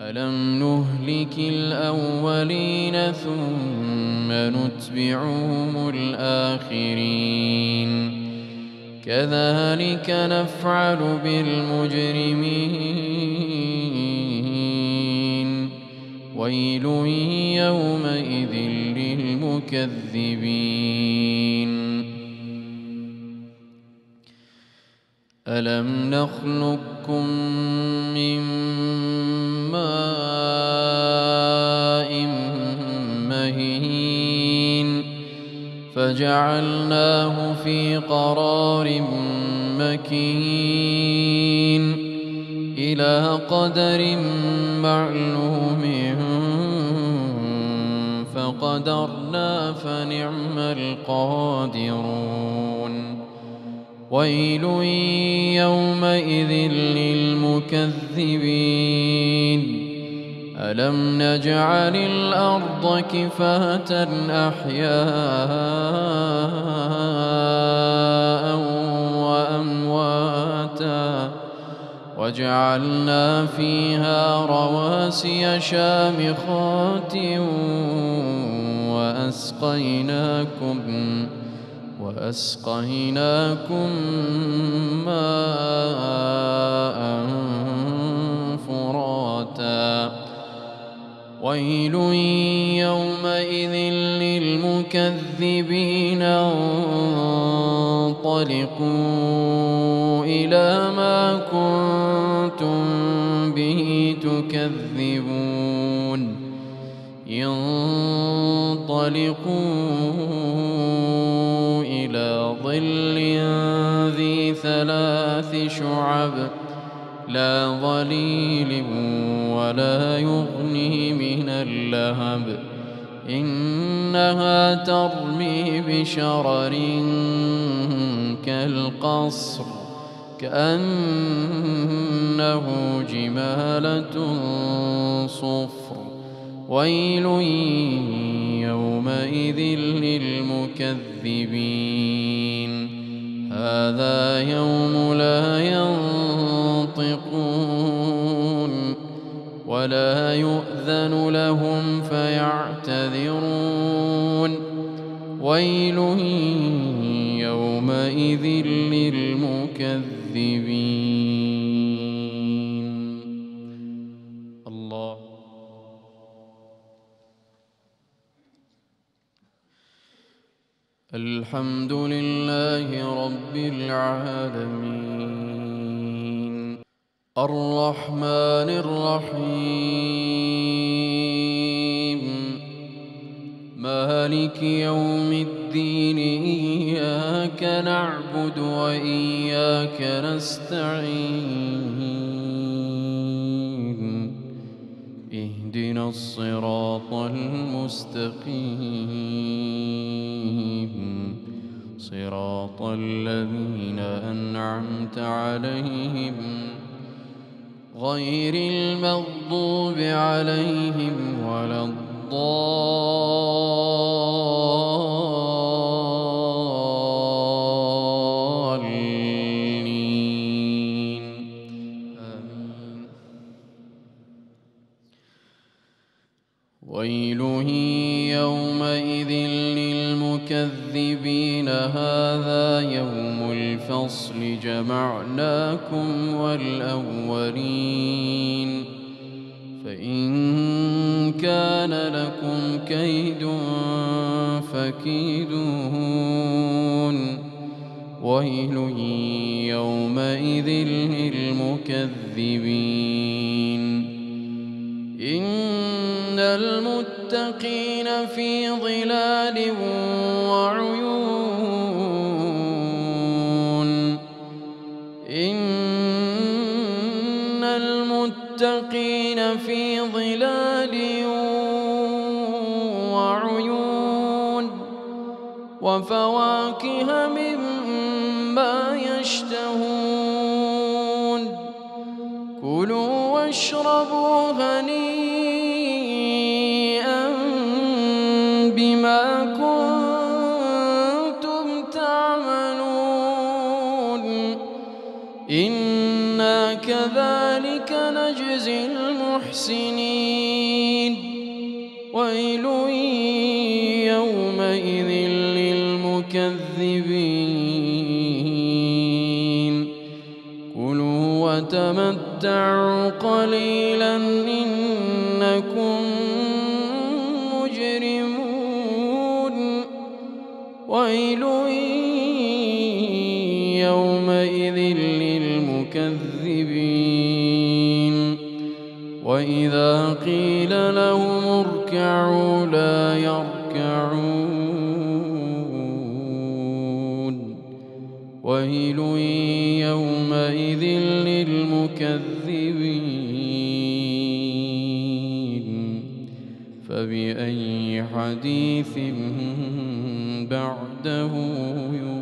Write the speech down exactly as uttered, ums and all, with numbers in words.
ألم نهلك الأولين ثم نتبعهم الآخرين كذلك نفعل بالمجرمين ويل يومئذ للمكذبين ألم نخلقكم من ماء مهين فجعلناه في قرار مكين إلى قدر معلوم فقدرنا فنعم القادرون ويل يومئذ للمكذبين ألم نجعل الأرض كفاة أحياء وأمواتا وجعلنا فيها رواسي شامخات وأسقيناكم وأسقيناكم ماء فراتا ويل يومئذ للمكذبين انطلقوا إلى ما كنتم به تكذبون انطلقوا إلى ظل ذي ثلاث شعب لا ظليل ولا يغني من اللهب إنها ترمي بشرر كالقصر كأنه جمالة صفر ويل يومئذ للمكذبين هذا يوم لا ينطقون ولا يؤذن لهم فيعتذرون ويل يومئذ للمكذبين. الله الحمد لله رب العالمين الرحمن الرحيم مالك يوم الدين إياك نعبد وإياك نستعين اهدنا الصراط المستقيم صراط الذين أنعمت عليهم غير المغضوب عليهم ولا الضالين آمين. ويل يومئذ للمكذبين هذا يوم الفصل جمعناكم والأولين فإن كان لكم كيد فكيدون ويل يومئذ للمكذبين إن المتقين في ظلال وعيون إن المتقين في ظلال وعيون وفواكه مما يشتهون كلوا واشربوا هنيئا بما كنتم تعملون إنا كذلك نجزي المحسنين المحسنين ويل يومئذ للمكذبين كلوا وتمتعوا قليلا إنكم مجرمون ويل يومئذ للمكذبين وإذا قيل لهم اركعوا لا يركعون ويل يومئذ للمكذبين فبأي حديث بعده